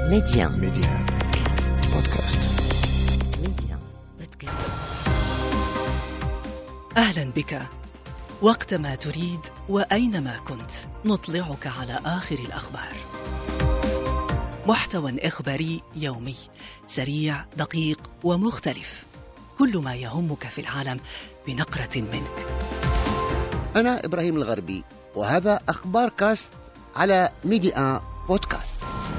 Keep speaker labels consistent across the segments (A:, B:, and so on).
A: ميديان
B: بودكاست.
A: ميديان بودكاست.
C: أهلا بك. وقتما تريد وأينما كنت نطلعك على آخر الأخبار. محتوى إخباري يومي سريع دقيق ومختلف، كل ما يهمك في العالم بنقرة منك.
D: أنا إبراهيم الغربي، وهذا أخبار كاست على ميديان بودكاست.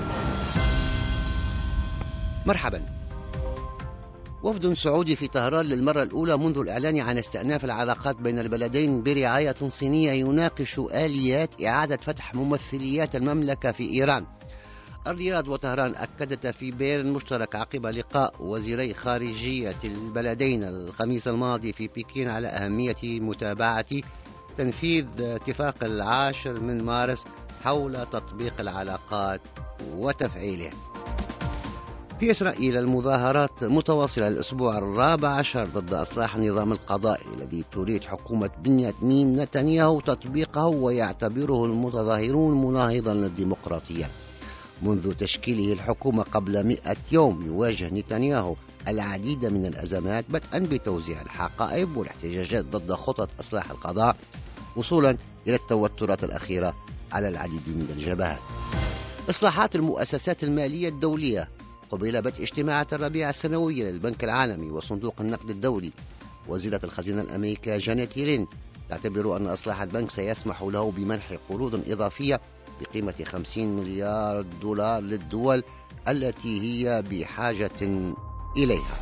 D: مرحبا. وفد سعودي في طهران للمرة الأولى منذ الإعلان عن استئناف العلاقات بين البلدين برعاية صينية يناقش آليات إعادة فتح ممثليات المملكة في إيران. الرياض وطهران أكدتا في بيان مشترك عقب لقاء وزيري خارجية البلدين الخميس الماضي في بكين على أهمية متابعة تنفيذ اتفاق 10 من مارس حول تطبيق العلاقات وتفعيله. في إسرائيل المظاهرات متواصلة الأسبوع 14 ضد إصلاح النظام القضائي الذي تريد حكومة بنيامين نتنياهو تطبيقه، ويعتبره المتظاهرون مناهضا للديمقراطية. منذ تشكيله الحكومة قبل 100 يوم يواجه نتنياهو العديد من الأزمات، بدءا بتوزيع الحقائب والاحتجاجات ضد خطط إصلاح القضاء، وصولا إلى التوترات الأخيرة على العديد من الجبهات. إصلاحات المؤسسات المالية الدولية. قبل بدء اجتماعات الربيع السنوية للبنك العالمي وصندوق النقد الدولي، وزيرة الخزينة الأمريكية جانيت يلين تعتبر أن إصلاح البنك سيسمح له بمنح قروض إضافية بقيمة 50 مليار دولار للدول التي هي بحاجة إليها.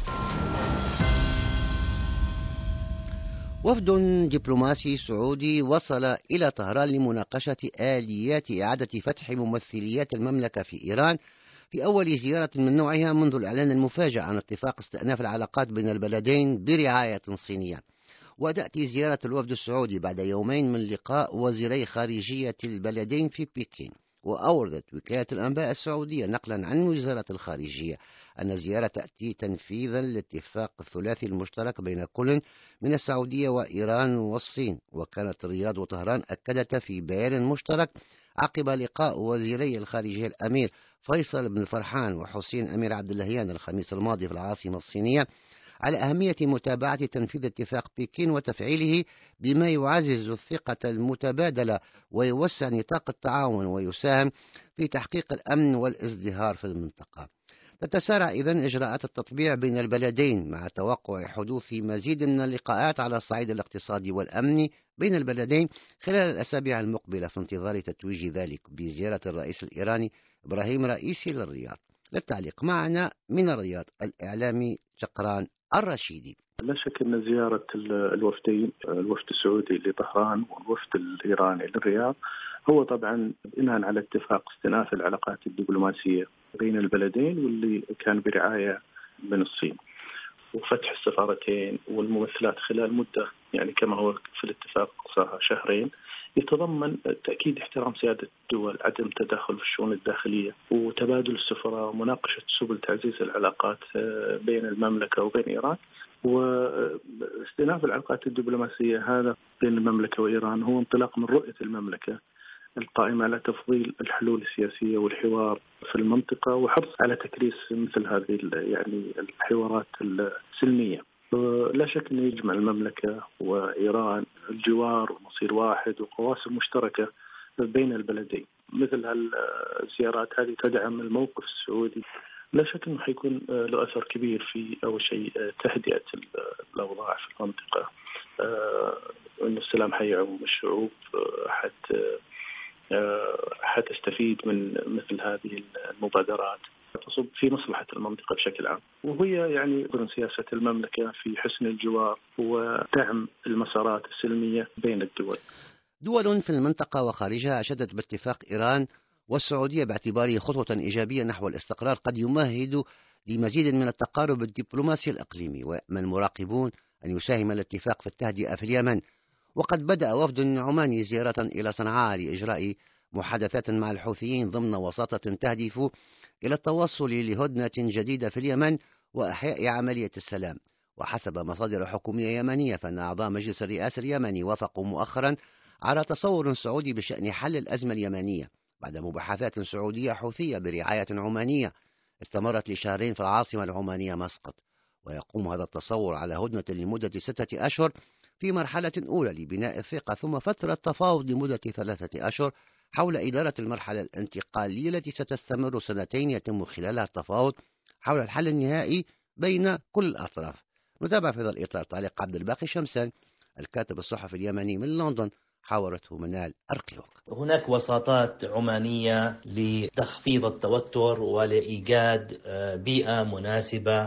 D: وفد دبلوماسي سعودي وصل إلى طهران لمناقشة آليات إعادة فتح ممثليات المملكة في إيران في أول زيارة من نوعها منذ الإعلان المفاجئ عن اتفاق استئناف العلاقات بين البلدين برعاية صينية. وتأتي زيارة الوفد السعودي بعد يومين من لقاء وزيري خارجية البلدين في بكين. وأوردت وكالة الأنباء السعودية نقلا عن وزارة الخارجية أن الزيارة تأتي تنفيذا للاتفاق الثلاثي المشترك بين كل من السعودية وإيران والصين. وكانت الرياض وطهران أكدتا في بيان مشترك عقب لقاء وزيري الخارجية الأمير فيصل بن فرحان وحسين أمير عبد اللهيان الخميس الماضي في العاصمة الصينية على أهمية متابعة تنفيذ اتفاق بكين وتفعيله بما يعزز الثقة المتبادلة ويوسع نطاق التعاون ويساهم في تحقيق الأمن والازدهار في المنطقة. تتسارع إذن إجراءات التطبيع بين البلدين مع توقع حدوث مزيد من اللقاءات على الصعيد الاقتصادي والأمني بين البلدين خلال الأسابيع المقبلة، في انتظار تتويج ذلك بزيارة الرئيس الإيراني إبراهيم رئيسي للرياض. للتعليق معنا من الرياض الإعلامي شقران الرشيدي.
E: لا شك أن زيارة الوفدين، الوفد السعودي لطهران والوفد الإيراني للرياض، هو طبعا بناء على اتفاق استئناف العلاقات الدبلوماسية بين البلدين واللي كان برعاية من الصين، وفتح السفارتين والممثلات خلال مدة يعني كما هو في الاتفاق شهرين، يتضمن تأكيد احترام سيادة الدول، عدم تدخل في الشؤون الداخلية، وتبادل السفراء، ومناقشة سبل تعزيز العلاقات بين المملكة وبين إيران. واستئناف العلاقات الدبلوماسية هذا بين المملكة وإيران هو انطلاق من رؤية المملكة القائمة على تفضيل الحلول السياسية والحوار في المنطقة، وحرص على تكريس مثل هذه يعني الحوارات السلمية. لا شك أن يجمع المملكة وإيران الجوار ومصير واحد وقواسم مشتركة بين البلدين. مثل الزيارات هذه تدعم الموقف السعودي. لا شك أنه حيكون له أثر كبير في أول شيء تهدئة الأوضاع في المنطقة، أن السلام حيعم الشعوب، حتستفيد من مثل هذه المبادرات، تصب في مصلحة المنطقة بشكل عام. وهي يعني سياسة المملكة في حسن الجوار ودعم المسارات السلمية بين الدول.
D: دول في المنطقة وخارجها أشدت باتفاق إيران والسعودية باعتباره خطوة إيجابية نحو الاستقرار قد يمهد لمزيد من التقارب الدبلوماسي الإقليمي. ويأمل المراقبون أن يساهم الاتفاق في التهدئة في اليمن. وقد بدأ وفد عماني زيارة إلى صنعاء لإجراء محادثات مع الحوثيين ضمن وساطة تهدف إلى التوصل لهدنة جديدة في اليمن وإحياء عملية السلام. وحسب مصادر حكومية يمنية فإن أعضاء مجلس الرئاسة اليمني وافقوا مؤخرا على تصور سعودي بشأن حل الأزمة اليمنية بعد مباحثات سعودية حوثية برعاية عمانية استمرت لشهرين في العاصمة العمانية مسقط. ويقوم هذا التصور على هدنة لمدة 6 أشهر في مرحلة أولى لبناء الثقة، ثم فترة تفاوض لمدة 3 أشهر حول إدارة المرحلة الانتقالية التي ستستمر 2 يتم خلالها التفاوض حول الحل النهائي بين كل الأطراف. نتابع في هذا الإطار تعليق عبد الباقي شمسان الكاتب الصحفي اليمني من لندن، حاورته منال أرقيوق.
F: هناك وساطات عمانية لتخفيض التوتر ولإيجاد بيئة مناسبة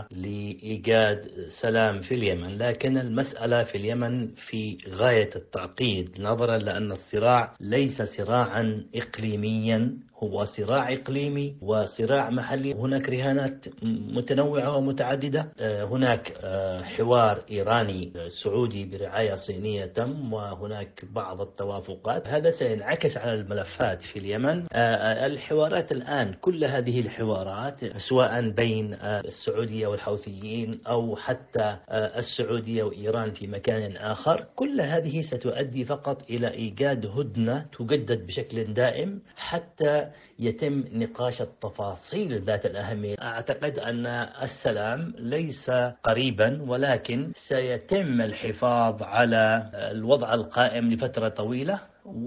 F: لإيجاد سلام في اليمن، لكن المسألة في اليمن في غاية التعقيد، نظرا لأن الصراع ليس صراعا إقليميا، هو صراع إقليمي وصراع محلي. هناك رهانات متنوعة ومتعددة، هناك حوار إيراني سعودي برعاية صينية تم، وهناك بعض التوافقات. هذا سينعكس على الملفات في اليمن. الحوارات الآن، كل هذه الحوارات سواء بين السعودية والحوثيين أو حتى السعودية وإيران في مكان آخر، كل هذه ستؤدي فقط إلى إيجاد هدنة تجدد بشكل دائم حتى يتم نقاش التفاصيل ذات الأهمية. أعتقد أن السلام ليس قريبا، ولكن سيتم الحفاظ على الوضع القائم لفترة طويلة،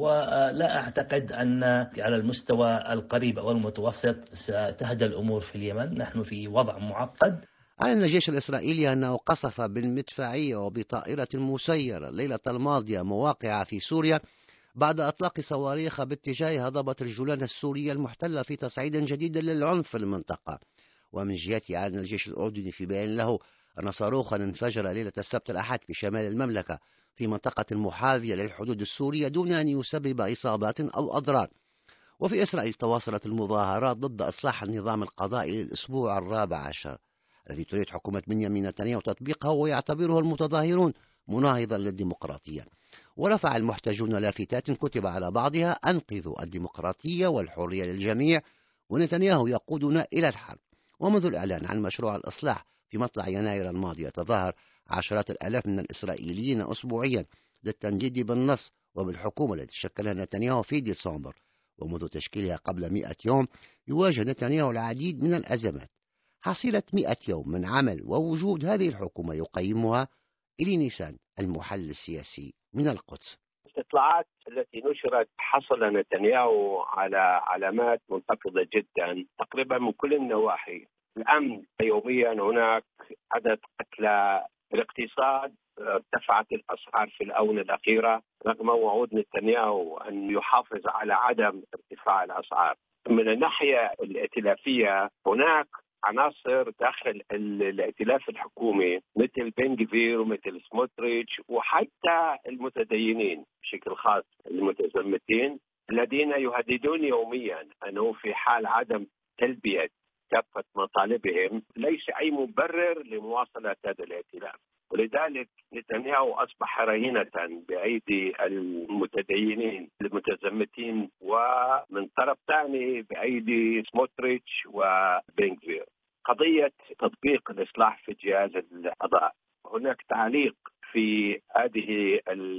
F: ولا أعتقد أن على المستوى القريب أو المتوسط ستهدى الأمور في اليمن. نحن في وضع معقد.
D: أعلن الجيش الإسرائيلي أنه قصف بالمدفعية وبطائرة مسيرة الليلة الماضية مواقع في سوريا بعد إطلاق صواريخ باتجاه هضبة الجولان السورية المحتلة في تصعيد جديد للعنف في المنطقة. ومن جهته أعلن الجيش الأردني في بيان له أن صاروخا انفجر ليلة السبت الأحد في شمال المملكة في منطقة محاذية للحدود السورية دون أن يسبب إصابات أو أضرار. وفي إسرائيل تواصلت المظاهرات ضد إصلاح النظام القضائي للأسبوع الرابع عشر الذي تريد حكومة بنيامين نتنياهو تطبيقه ويعتبره المتظاهرون مناهضا للديمقراطية. ورفع المحتجون لافتات كتب على بعضها: أنقذوا الديمقراطية والحرية للجميع، ونتنياهو يقودنا إلى الحرب. ومنذ الإعلان عن مشروع الإصلاح في مطلع يناير الماضي يتظاهر عشرات الآلاف من الإسرائيليين أسبوعيا للتنديد بالنص وبالحكومة التي شكلها نتنياهو في ديسمبر. ومنذ تشكيلها قبل 100 يوم يواجه نتنياهو العديد من الأزمات. حصيلة 100 يوم من عمل ووجود هذه الحكومة يقيمها إلي نيسان المحلل السياسي من القدس.
G: الاستطلاعات التي نشرت حصل نتنياهو على علامات منخفضة جدا تقريبا من كل النواحي. الأمن، يوميا هناك عدد قتلى. الاقتصاد، ارتفعت الأسعار في الآونة الأخيرة رغم وعود نتنياهو أن يحافظ على عدم ارتفاع الأسعار. من الناحية الائتلافية هناك عناصر داخل الائتلاف الحكومي مثل بن غفير ومثل سموتريتش وحتى المتدينين بشكل خاص المتزمتين الذين يهددون يوميا أنه في حال عدم تلبية كافة مطالبهم ليس أي مبرر لمواصلة هذا الائتلاف. ولذلك نتنياهو أصبح رهينة بأيدي المتدينين المتزمتين، ومن طرف ثاني بأيدي سموتريتش وبن غفير. قضية تطبيق الإصلاح في جهاز القضاء، هناك تعليق في هذه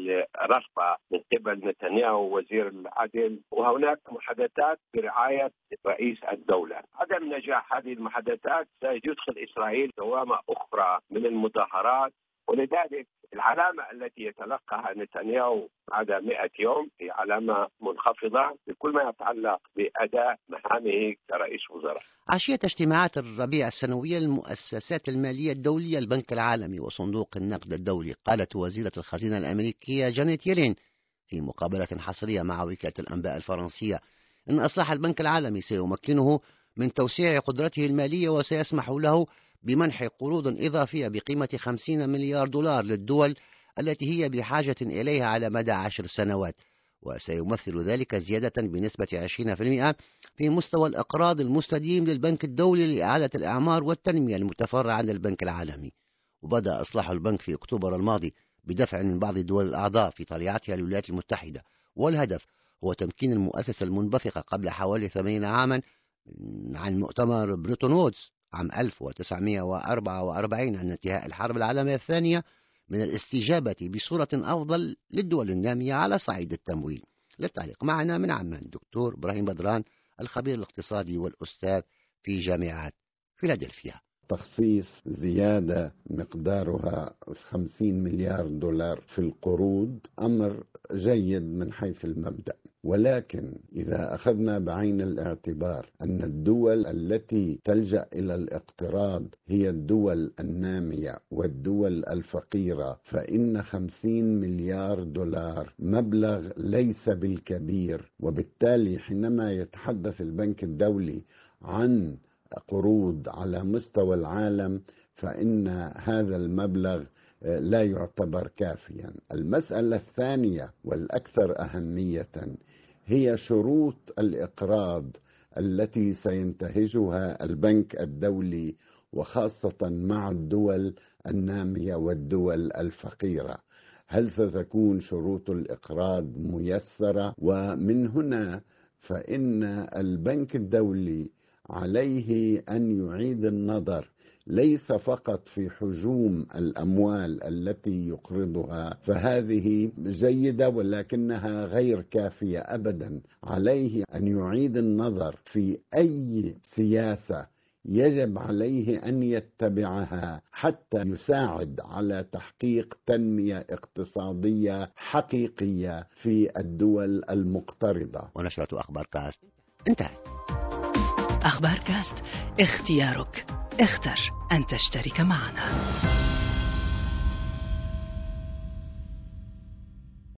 G: الرغبة من قبل نتنياهو وزير العدل، وهناك محادثات برعاية رئيس الدولة. عدم نجاح هذه المحادثات سيدخل إسرائيل دوامة أخرى من المظاهرات، ولذلك العلامة التي يتلقاها نتنياهو بعد 100 يوم هي علامة منخفضة بكل ما يتعلق بأداء مهامه كرئيس وزراء.
D: عشية اجتماعات الربيع السنوية للمؤسسات المالية الدولية البنك العالمي وصندوق النقد الدولي، قالت وزيرة الخزينة الأمريكية جانيت يلين في مقابلة حصرية مع وكالة الأنباء الفرنسية أن إصلاح البنك العالمي سيمكنه من توسيع قدرته المالية وسيسمح له بمنح قروض إضافية بقيمة 50 مليار دولار للدول التي هي بحاجة إليها على مدى 10 سنوات، وسيمثل ذلك زيادة بنسبة 20% في مستوى الإقراض المستديم للبنك الدولي لإعادة الإعمار والتنمية المتفرع عن البنك العالمي. وبدأ إصلاح البنك في أكتوبر الماضي بدفع من بعض الدول الأعضاء في طليعتها الولايات المتحدة، والهدف هو تمكين المؤسسة المنبثقة قبل حوالي 80 عاما عن مؤتمر بريتون وودز عام 1944 عن انتهاء الحرب العالمية الثانية من الاستجابة بصورة أفضل للدول النامية على صعيد التمويل. للتعليق معنا من عمان دكتور إبراهيم بدران، الخبير الاقتصادي والأستاذ في جامعة فيلادلفيا.
H: تخصيص زيادة مقدارها 50 مليار دولار في القروض أمر جيد من حيث المبدأ، ولكن إذا أخذنا بعين الاعتبار أن الدول التي تلجأ إلى الاقتراض هي الدول النامية والدول الفقيرة، فإن 50 مليار دولار مبلغ ليس بالكبير. وبالتالي حينما يتحدث البنك الدولي عن قروض على مستوى العالم فإن هذا المبلغ لا يعتبر كافيا. المسألة الثانية والأكثر أهمية هي شروط الإقراض التي سينتهجها البنك الدولي، وخاصة مع الدول النامية والدول الفقيرة. هل ستكون شروط الإقراض ميسرة؟ ومن هنا فإن البنك الدولي عليه أن يعيد النظر ليس فقط في حجوم الأموال التي يقرضها، فهذه جيدة ولكنها غير كافية أبدا. عليه أن يعيد النظر في أي سياسة يجب عليه أن يتبعها حتى يساعد على تحقيق تنمية اقتصادية حقيقية في الدول المقترضة.
D: ونشرة أخبار كاست انتهت.
C: أخبار كاست، اختيارك، اختر أن تشترك معنا.